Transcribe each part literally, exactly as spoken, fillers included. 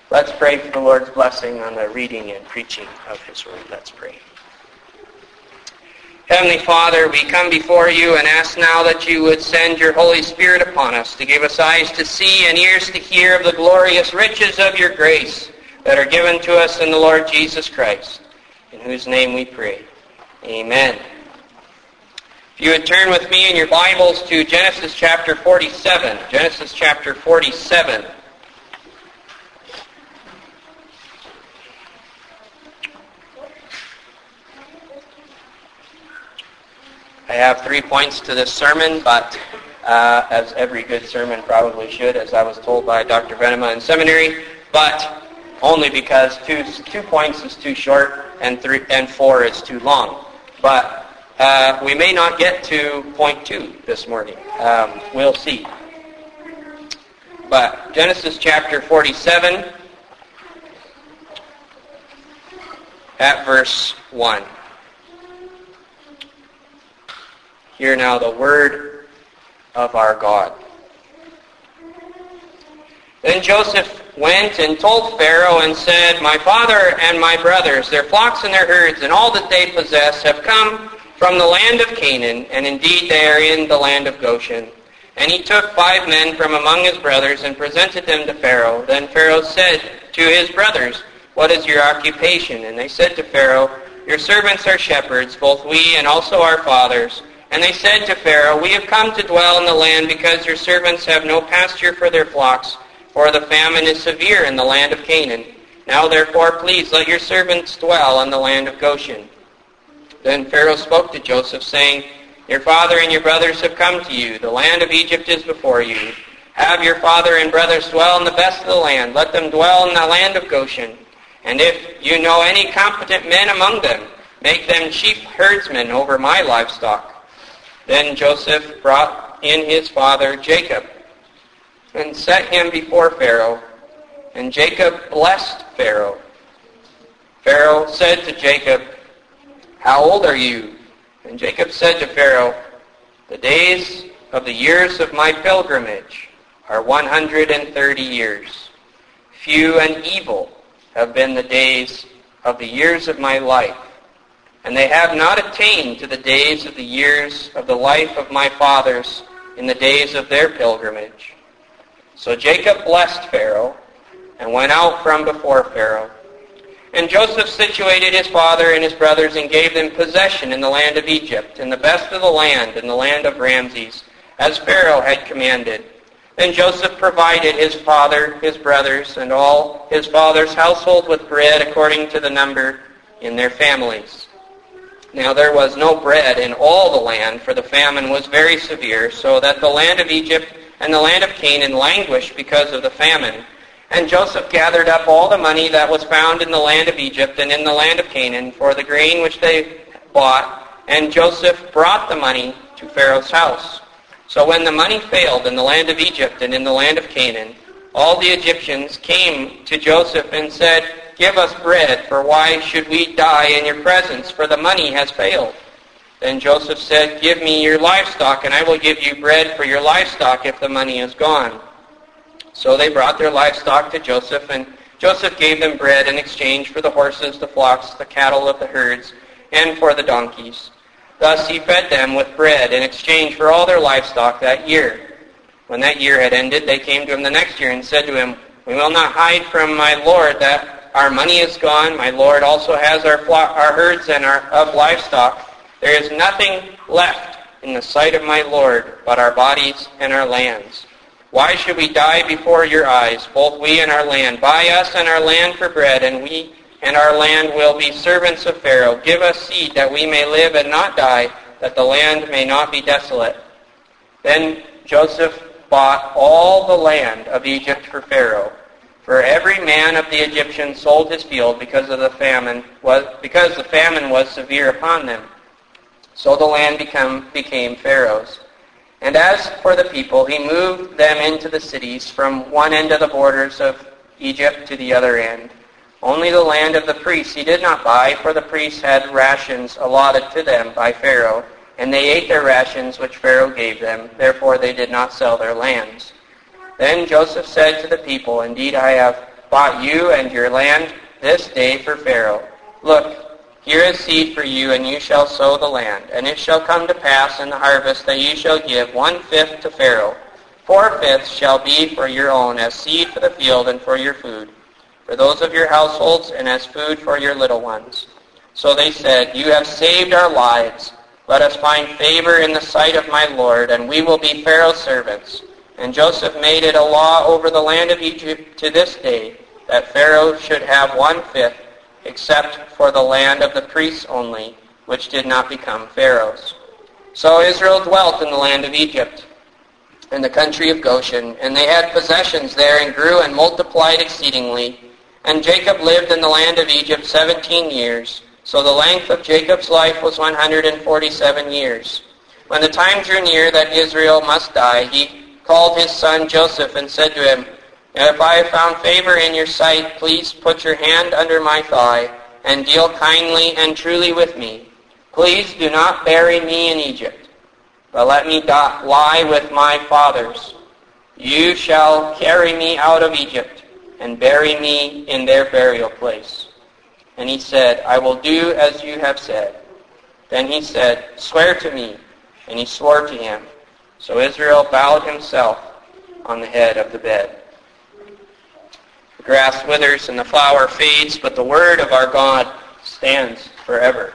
Let's pray for the Lord's blessing on the reading and preaching of His Word. Let's pray. Heavenly Father, we come before you and ask now that you would send your Holy Spirit upon us to give us eyes to see and ears to hear of the glorious riches of your grace that are given to us in the Lord Jesus Christ, in whose name we pray. Amen. If you would turn with me in your Bibles to Genesis chapter forty-seven. Genesis chapter forty-seven. I have three points to this sermon, but uh, as every good sermon probably should, as I was told by Doctor Venema in seminary, but only because two two points is too short and three and four is too long. But uh, we may not get to point two this morning. Um, we'll see. But Genesis chapter forty-seven, at verse one. Hear now the word of our God. Then Joseph went and told Pharaoh and said, My father and my brothers, their flocks and their herds, and all that they possess have come from the land of Canaan, and indeed they are in the land of Goshen. And he took five men from among his brothers and presented them to Pharaoh. Then Pharaoh said to his brothers, What is your occupation? And they said to Pharaoh, Your servants are shepherds, both we and also our fathers. And they said to Pharaoh, We have come to dwell in the land because your servants have no pasture for their flocks, for the famine is severe in the land of Canaan. Now therefore, please let your servants dwell in the land of Goshen. Then Pharaoh spoke to Joseph, saying, Your father and your brothers have come to you. The land of Egypt is before you. Have your father and brothers dwell in the best of the land. Let them dwell in the land of Goshen. And if you know any competent men among them, make them chief herdsmen over my livestock. Then Joseph brought in his father Jacob and set him before Pharaoh. And Jacob blessed Pharaoh. Pharaoh said to Jacob, How old are you? And Jacob said to Pharaoh, The days of the years of my pilgrimage are one hundred and thirty years. Few and evil have been the days of the years of my life. And they have not attained to the days of the years of the life of my fathers in the days of their pilgrimage. So Jacob blessed Pharaoh and went out from before Pharaoh. And Joseph situated his father and his brothers and gave them possession in the land of Egypt, in the best of the land, in the land of Ramses, as Pharaoh had commanded. Then Joseph provided his father, his brothers, and all his father's household with bread according to the number in their families. Now there was no bread in all the land, for the famine was very severe, so that the land of Egypt and the land of Canaan languished because of the famine. And Joseph gathered up all the money that was found in the land of Egypt and in the land of Canaan for the grain which they bought, and Joseph brought the money to Pharaoh's house. So when the money failed in the land of Egypt and in the land of Canaan, all the Egyptians came to Joseph and said, Give us bread, for why should we die in your presence? For the money has failed. Then Joseph said, Give me your livestock, and I will give you bread for your livestock if the money is gone. So they brought their livestock to Joseph, and Joseph gave them bread in exchange for the horses, the flocks, the cattle of the herds, and for the donkeys. Thus he fed them with bread in exchange for all their livestock that year. When that year had ended, they came to him the next year and said to him, We will not hide from my lord that our money is gone. My lord also has our flock, our herds and our of livestock. There is nothing left in the sight of my lord but our bodies and our lands. Why should we die before your eyes, both we and our land? Buy us and our land for bread, and we and our land will be servants of Pharaoh. Give us seed that we may live and not die, that the land may not be desolate. Then Joseph bought all the land of Egypt for Pharaoh. For every man of the Egyptians sold his field because of the famine was because the famine was severe upon them. So the land become, became Pharaoh's. And as for the people, he moved them into the cities from one end of the borders of Egypt to the other end. Only the land of the priests he did not buy, for the priests had rations allotted to them by Pharaoh, and they ate their rations which Pharaoh gave them. Therefore they did not sell their lands. Then Joseph said to the people, Indeed, I have bought you and your land this day for Pharaoh. Look, here is seed for you, and you shall sow the land. And it shall come to pass in the harvest that you shall give one-fifth to Pharaoh. Four-fifths shall be for your own, as seed for the field and for your food, for those of your households, and as food for your little ones. So they said, you have saved our lives. Let us find favor in the sight of my Lord, and we will be Pharaoh's servants. And Joseph made it a law over the land of Egypt to this day, that Pharaoh should have one-fifth, except for the land of the priests only, which did not become Pharaoh's. So Israel dwelt in the land of Egypt, in the country of Goshen, and they had possessions there, and grew and multiplied exceedingly. And Jacob lived in the land of Egypt seventeen years. So the length of Jacob's life was one hundred forty-seven years. When the time drew near that Israel must die, he called his son Joseph and said to him, if I have found favor in your sight, please put your hand under my thigh, and deal kindly and truly with me. Please do not bury me in Egypt, but let me die, lie with my fathers. You shall carry me out of Egypt, and bury me in their burial place. And he said, I will do as you have said. Then he said, swear to me. And he swore to him. So Israel bowed himself on the head of the bed. The grass withers and the flower fades, but the word of our God stands forever.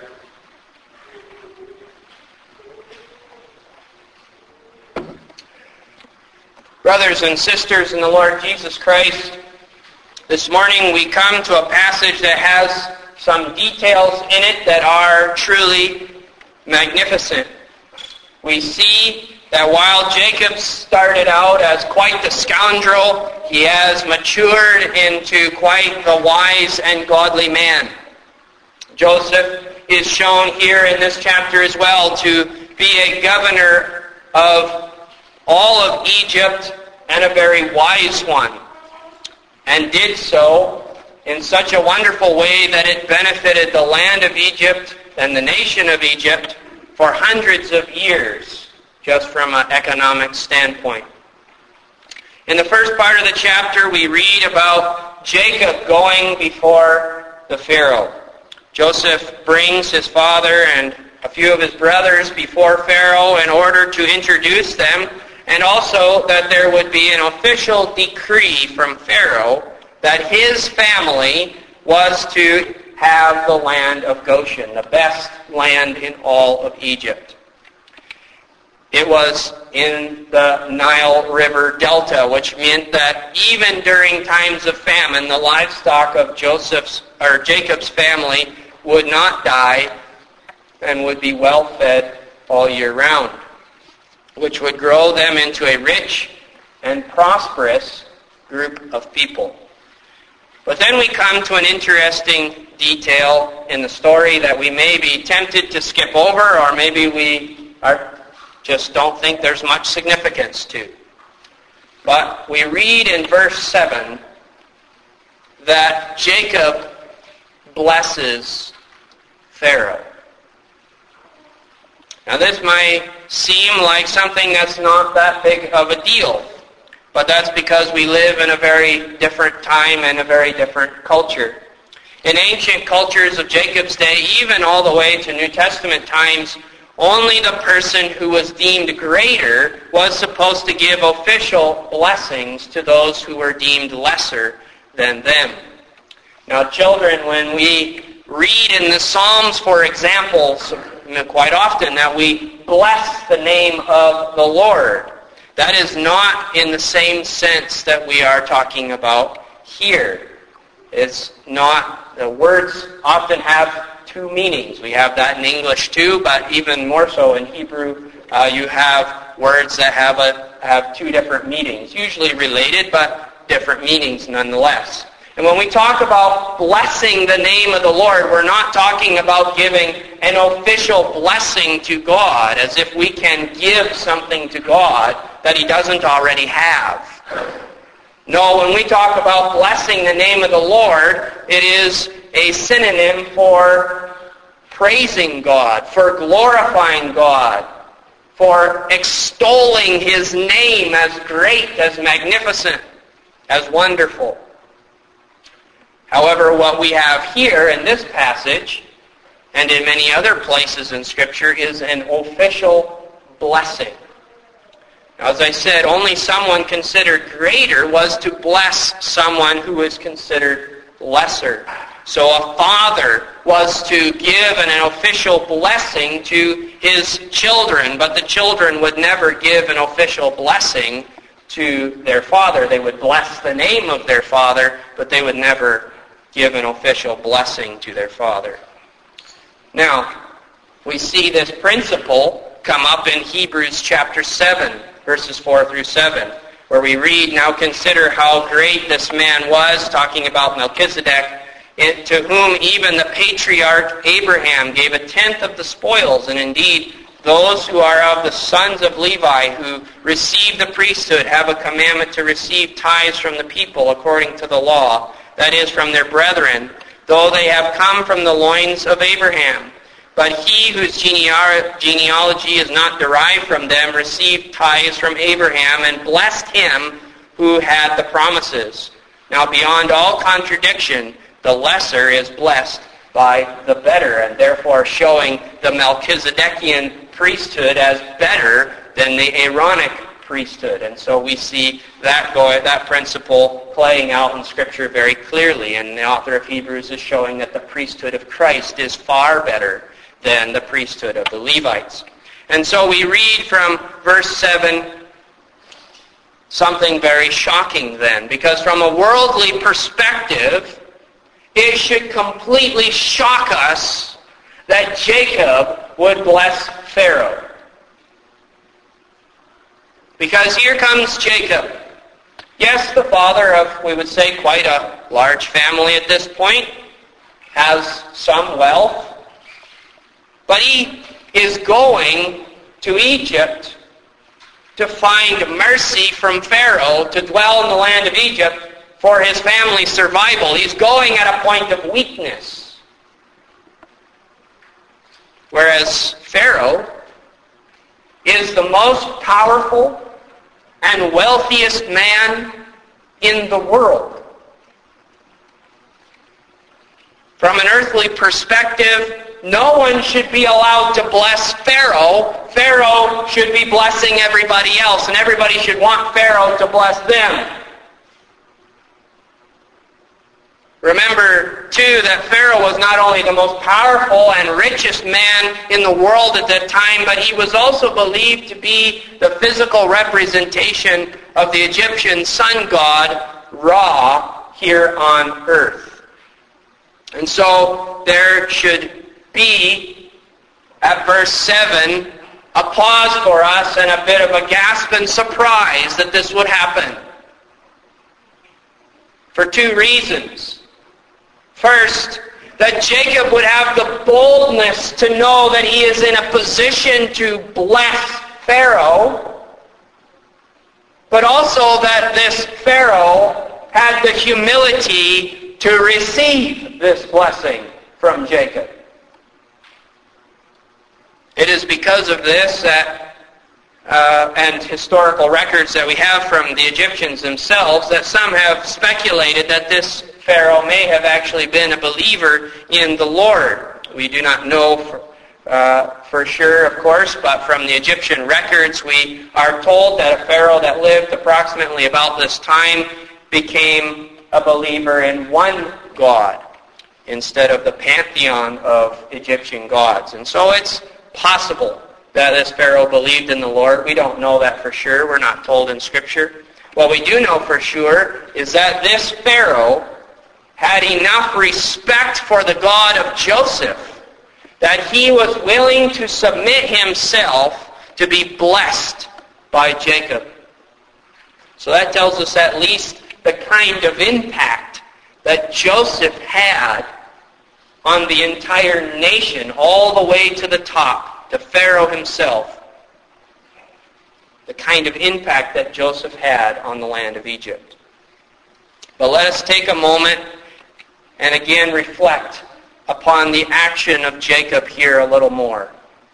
Brothers and sisters in the Lord Jesus Christ, this morning we come to a passage that has some details in it that are truly magnificent. We see that while Jacob started out as quite the scoundrel, he has matured into quite the wise and godly man. Joseph is shown here in this chapter as well to be a governor of all of Egypt and a very wise one, and did so in such a wonderful way that it benefited the land of Egypt and the nation of Egypt for hundreds of years, just from an economic standpoint. In the first part of the chapter, we read about Jacob going before the Pharaoh. Joseph brings his father and a few of his brothers before Pharaoh in order to introduce them, and also that there would be an official decree from Pharaoh that his family was to have the land of Goshen, the best land in all of Egypt. It was in the Nile River Delta, which meant that even during times of famine, the livestock of Joseph's or Jacob's family would not die and would be well fed all year round, which would grow them into a rich and prosperous group of people. But then we come to an interesting detail in the story that we may be tempted to skip over, or maybe we are, just don't think there's much significance to. But we read in verse seven that Jacob blesses Pharaoh. Now this might seem like something that's not that big of a deal, but that's because we live in a very different time and a very different culture. In ancient cultures of Jacob's day, even all the way to New Testament times, only the person who was deemed greater was supposed to give official blessings to those who were deemed lesser than them. Now children, when we read in the Psalms, for example, quite often that we bless the name of the Lord, that is not in the same sense that we are talking about here. It's not, the words often have two meanings. We have that in English too, but even more so in Hebrew, uh, you have words that have a have two different meanings, usually related, but different meanings nonetheless. And when we talk about blessing the name of the Lord, we're not talking about giving an official blessing to God, as if we can give something to God that He doesn't already have. No, when we talk about blessing the name of the Lord, it is a synonym for praising God, for glorifying God, for extolling His name as great, as magnificent, as wonderful. However, what we have here in this passage, and in many other places in Scripture, is an official blessing. Now, as I said, only someone considered greater was to bless someone who was considered lesser. So a father was to give an, an official blessing to his children, but the children would never give an official blessing to their father. They would bless the name of their father, but they would never give an official blessing to their father. Now, we see this principle come up in Hebrews chapter seven, verses four through seven, where we read, "Now consider how great this man was," talking about Melchizedek, "it, to whom even the patriarch Abraham gave a tenth of the spoils, and indeed those who are of the sons of Levi, who receive the priesthood, have a commandment to receive tithes from the people according to the law, that is, from their brethren, though they have come from the loins of Abraham. But he whose genealogy is not derived from them received tithes from Abraham and blessed him who had the promises. Now beyond all contradiction, the lesser is blessed by the better, and therefore showing the Melchizedekian priesthood as better than the Aaronic priesthood. And so we see that go, that principle playing out in Scripture very clearly, and the author of Hebrews is showing that the priesthood of Christ is far better than the priesthood of the Levites. And so we read from verse seven something very shocking then, because from a worldly perspective, it should completely shock us that Jacob would bless Pharaoh. Because here comes Jacob. Yes, the father of, we would say, quite a large family at this point, has some wealth, but he is going to Egypt to find mercy from Pharaoh, to dwell in the land of Egypt for his family's survival. He's going at a point of weakness. Whereas Pharaoh is the most powerful and wealthiest man in the world. From an earthly perspective, no one should be allowed to bless Pharaoh. Pharaoh should be blessing everybody else, and everybody should want Pharaoh to bless them. Remember, too, that Pharaoh was not only the most powerful and richest man in the world at that time, but he was also believed to be the physical representation of the Egyptian sun god, Ra, here on earth. And so there should be, at verse seven, a pause for us and a bit of a gasp and surprise that this would happen. For two reasons. First, that Jacob would have the boldness to know that he is in a position to bless Pharaoh, but also that this Pharaoh had the humility to receive this blessing from Jacob. It is because of this that, uh, and historical records that we have from the Egyptians themselves, that some have speculated that this Pharaoh may have actually been a believer in the Lord. We do not know for, uh, for sure, of course, but from the Egyptian records we are told that a Pharaoh that lived approximately about this time became a believer in one God instead of the pantheon of Egyptian gods. And so it's possible that this Pharaoh believed in the Lord. We don't know that for sure. We're not told in Scripture. What we do know for sure is that this Pharaoh had enough respect for the God of Joseph that he was willing to submit himself to be blessed by Jacob. So that tells us at least the kind of impact that Joseph had on the entire nation, all the way to the top, to Pharaoh himself. The kind of impact that Joseph had on the land of Egypt. But let us take a moment and again reflect upon the action of Jacob here a little more.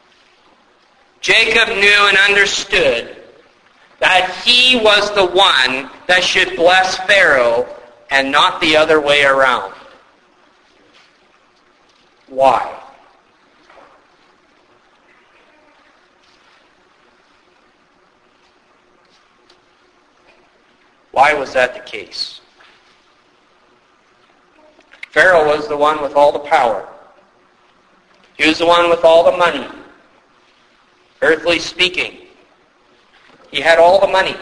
Jacob knew and understood that he was the one that should bless Pharaoh and not the other way around. Why? Why was that the case? Pharaoh was the one with all the power. He was the one with all the money. Earthly speaking, he had all the money.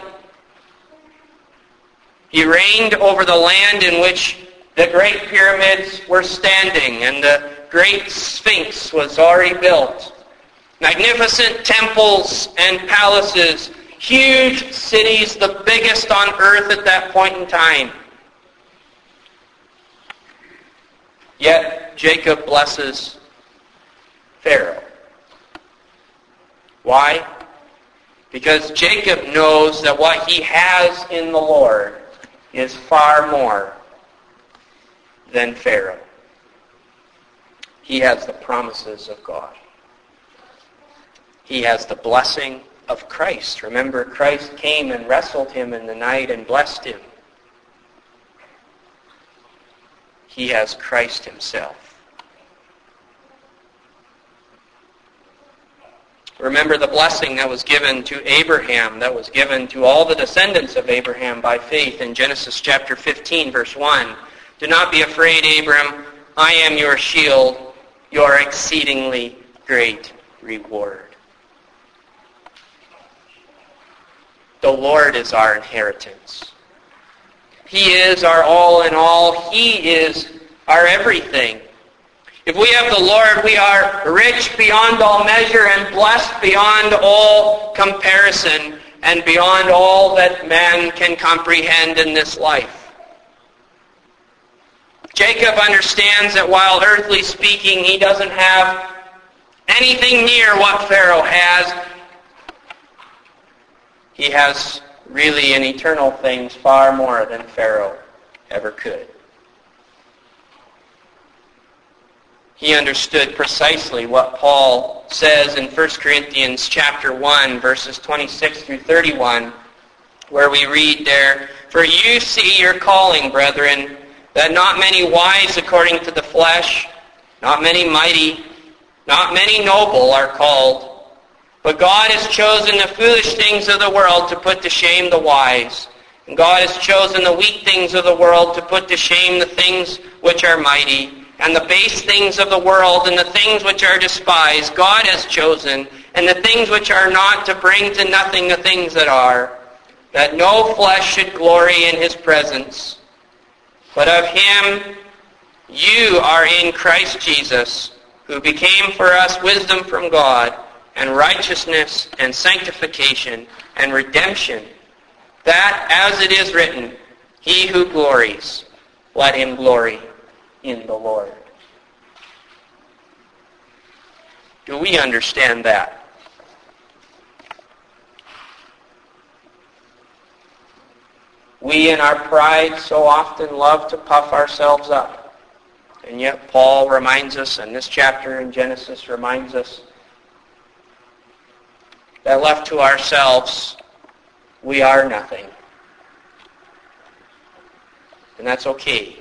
He reigned over the land in which the great pyramids were standing and the great Sphinx was already built. Magnificent temples and palaces, huge cities, the biggest on earth at that point in time. Yet Jacob blesses Pharaoh. Why? Because Jacob knows that what he has in the Lord is far more than Pharaoh. He has the promises of God. He has the blessing of Christ. Remember, Christ came and wrestled him in the night and blessed him. He has Christ himself. Remember the blessing that was given to Abraham, that was given to all the descendants of Abraham by faith in Genesis chapter fifteen, verse one. Do not be afraid, Abram. I am your shield, your exceedingly great reward. The Lord is our inheritance. He is our all in all. He is our everything. If we have the Lord, we are rich beyond all measure and blessed beyond all comparison and beyond all that man can comprehend in this life. Jacob understands that while earthly speaking, he doesn't have anything near what Pharaoh has. He has really in eternal things far more than Pharaoh ever could. He understood precisely what Paul says in First Corinthians chapter one, verses twenty-six through thirty-one, where we read there, "For you see your calling, brethren, that not many wise according to the flesh, not many mighty, not many noble are called. But God has chosen the foolish things of the world to put to shame the wise. And God has chosen the weak things of the world to put to shame the things which are mighty. And the base things of the world and the things which are despised, God has chosen. And the things which are not, to bring to nothing the things that are, that no flesh should glory in his presence. But of him you are in Christ Jesus, who became for us wisdom from God, and righteousness and sanctification and redemption, that, as it is written, he who glories, let him glory in the Lord." Do we understand that? We in our pride so often love to puff ourselves up. And yet Paul reminds us, and this chapter in Genesis reminds us, that left to ourselves, we are nothing. And that's okay.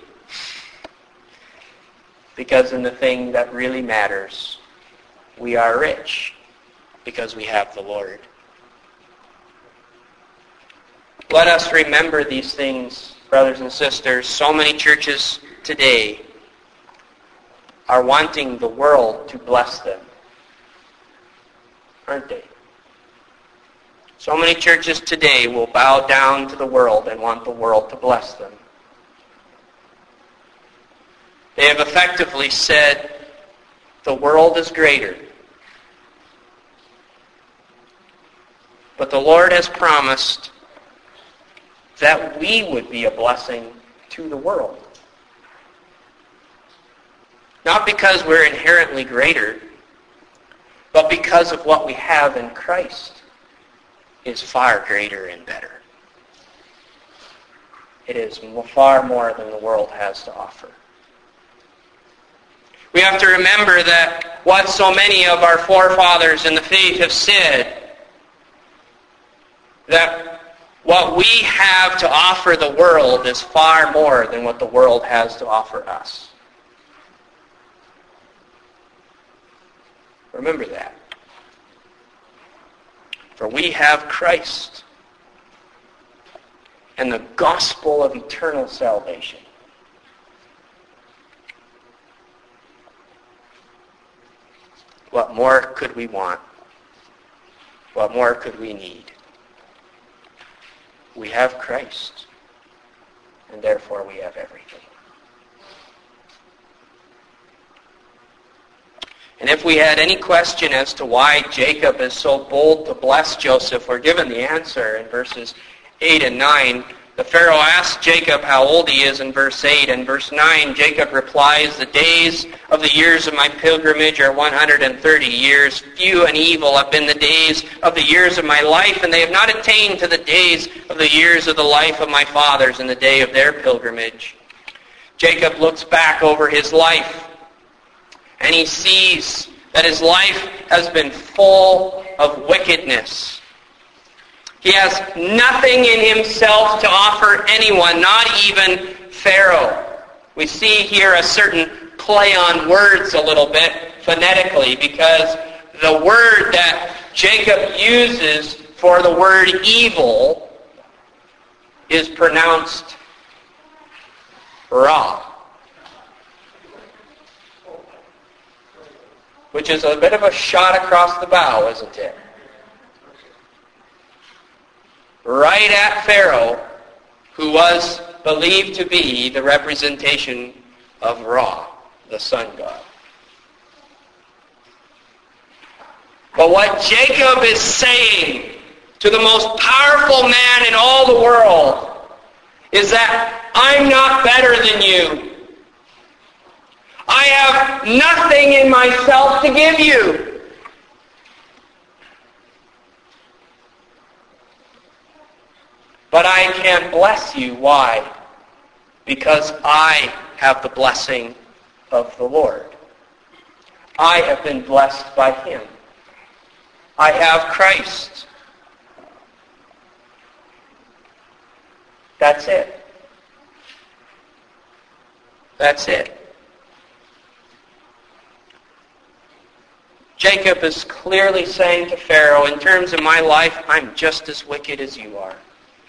Because in the thing that really matters, we are rich because we have the Lord. Let us remember these things, brothers and sisters. So many churches today are wanting the world to bless them, aren't they? So many churches today will bow down to the world and want the world to bless them. They have effectively said, the world is greater. But the Lord has promised that we would be a blessing to the world. Not because we're inherently greater, but because of what we have in Christ is far greater and better. It is far more than the world has to offer. We have to remember that what so many of our forefathers in the faith have said, that what we have to offer the world is far more than what the world has to offer us. Remember that. For we have Christ and the gospel of eternal salvation. What more could we want? What more could we need? We have Christ, and therefore we have everything. And if we had any question as to why Jacob is so bold to bless Joseph, we're given the answer in verses eight and nine. The Pharaoh asks Jacob how old he is in verse eight. And verse nine, Jacob replies, "The days of the years of my pilgrimage are one hundred thirty years. Few and evil have been the days of the years of my life, and they have not attained to the days of the years of the life of my fathers in the day of their pilgrimage." Jacob looks back over his life, and he sees that his life has been full of wickedness. He has nothing in himself to offer anyone, not even Pharaoh. We see here a certain play on words a little bit phonetically, because the word that Jacob uses for the word evil is pronounced ra, which is a bit of a shot across the bow, isn't it? Right at Pharaoh, who was believed to be the representation of Ra, the sun god. But what Jacob is saying to the most powerful man in all the world is that I'm not better than you. I have nothing in myself to give you. But I can bless you. Why? Because I have the blessing of the Lord. I have been blessed by Him. I have Christ. That's it. That's it. Jacob is clearly saying to Pharaoh, in terms of my life, I'm just as wicked as you are.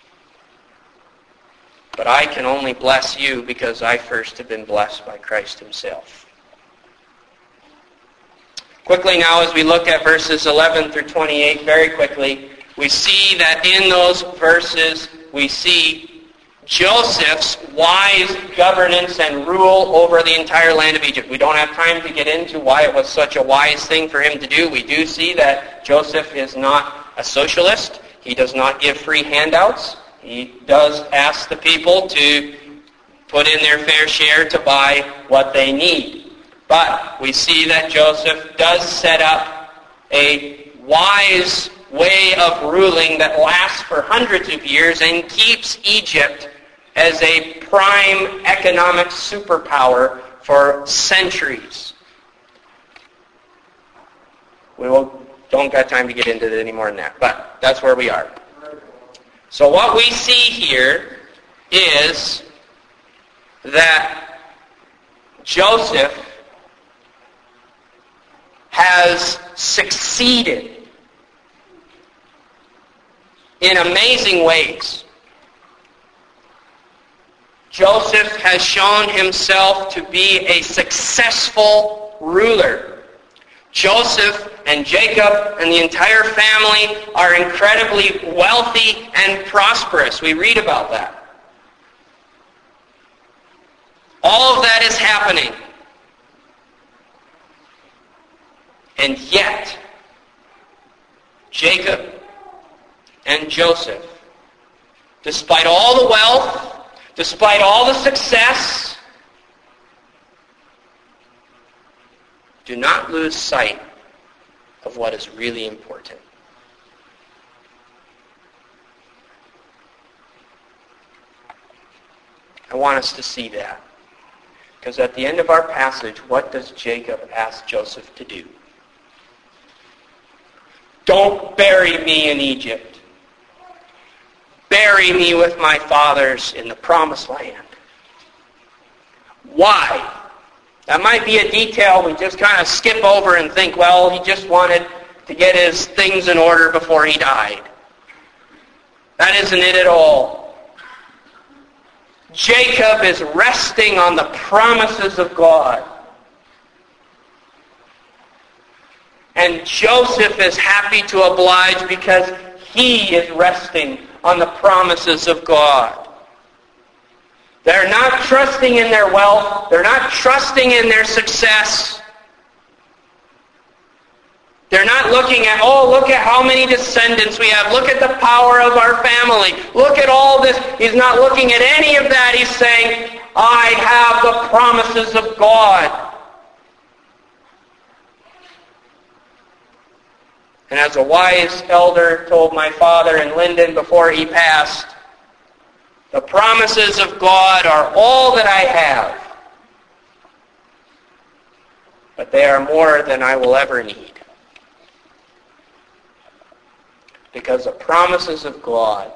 But I can only bless you because I first have been blessed by Christ Himself. Quickly now, as we look at verses eleven through twenty-eight, very quickly, we see that in those verses, we see Joseph's wise governance and rule over the entire land of Egypt. We don't have time to get into why it was such a wise thing for him to do. We do see that Joseph is not a socialist. He does not give free handouts. He does ask the people to put in their fair share to buy what they need. But we see that Joseph does set up a wise way of ruling that lasts for hundreds of years and keeps Egypt as a prime economic superpower for centuries. We will, don't got time to get into it any more than that, but that's where we are. So what we see here is that Joseph has succeeded in amazing ways. Joseph has shown himself to be a successful ruler. Joseph and Jacob and the entire family are incredibly wealthy and prosperous. We read about that. All of that is happening. And yet, Jacob and Joseph, despite all the wealth, despite all the success, do not lose sight of what is really important. I want us to see that. Because at the end of our passage, what does Jacob ask Joseph to do? Don't bury me in Egypt. Bury me with my fathers in the promised land. Why? That might be a detail we just kind of skip over and think, well, he just wanted to get his things in order before he died. That isn't it at all. Jacob is resting on the promises of God. And Joseph is happy to oblige because he is resting on the promises of God. They're not trusting in their wealth. They're not trusting in their success. They're not looking at, oh, look at how many descendants we have. Look at the power of our family. Look at all this. He's not looking at any of that. He's saying, I have the promises of God. And as a wise elder told my father in Linden before he passed, the promises of God are all that I have, but they are more than I will ever need. Because the promises of God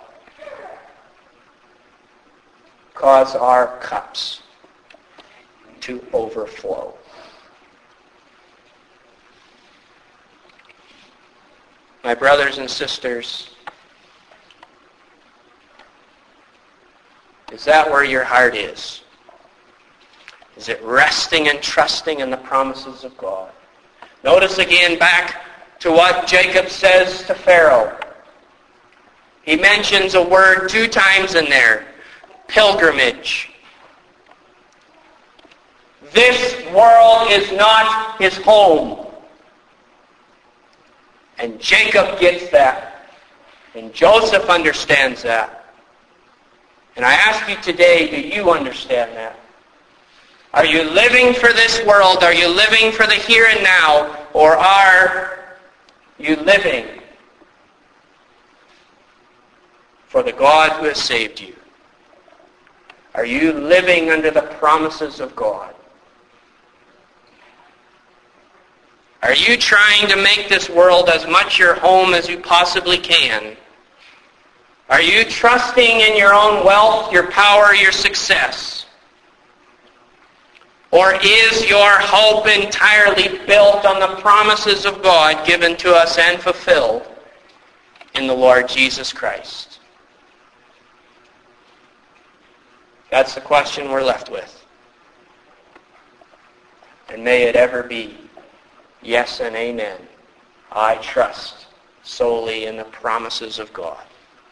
cause our cups to overflow. My brothers and sisters, is that where your heart is? Is it resting and trusting in the promises of God? Notice again back to what Jacob says to Pharaoh. He mentions a word two times in there. Pilgrimage. This world is not his home. And Jacob gets that. And Joseph understands that. And I ask you today, do you understand that? Are you living for this world? Are you living for the here and now? Or are you living for the God who has saved you? Are you living under the promises of God? Are you trying to make this world as much your home as you possibly can? Are you trusting in your own wealth, your power, your success? Or is your hope entirely built on the promises of God given to us and fulfilled in the Lord Jesus Christ? That's the question we're left with. And may it ever be yes and amen. I trust solely in the promises of God.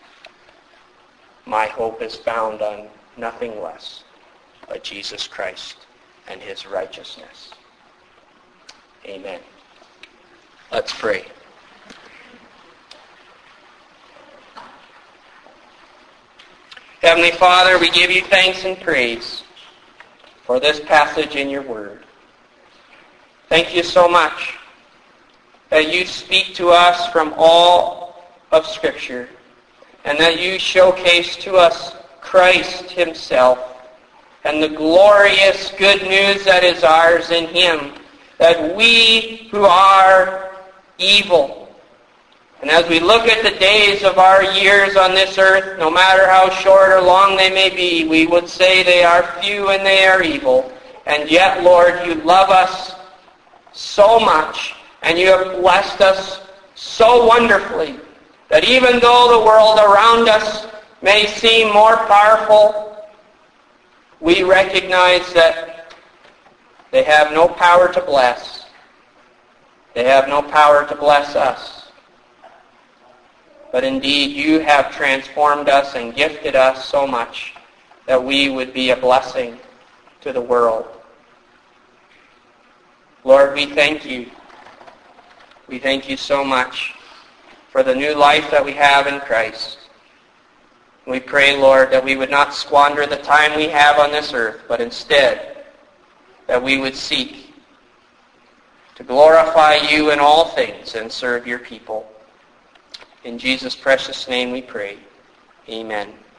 My hope is found on nothing less but Jesus Christ and his righteousness. Amen. Let's pray. Heavenly Father, we give you thanks and praise for this passage in your word. Thank you so much that you speak to us from all of Scripture and that you showcase to us Christ himself and the glorious good news that is ours in him, that we who are evil, and as we look at the days of our years on this earth, no matter how short or long they may be, we would say they are few and they are evil. And yet, Lord, you love us so much, and you have blessed us so wonderfully, that even though the world around us may seem more powerful, we recognize that they have no power to bless. They have no power to bless us. But indeed, you have transformed us and gifted us so much that we would be a blessing to the world. Lord, we thank you. We thank you so much for the new life that we have in Christ. We pray, Lord, that we would not squander the time we have on this earth, but instead that we would seek to glorify you in all things and serve your people. In Jesus' precious name we pray. Amen.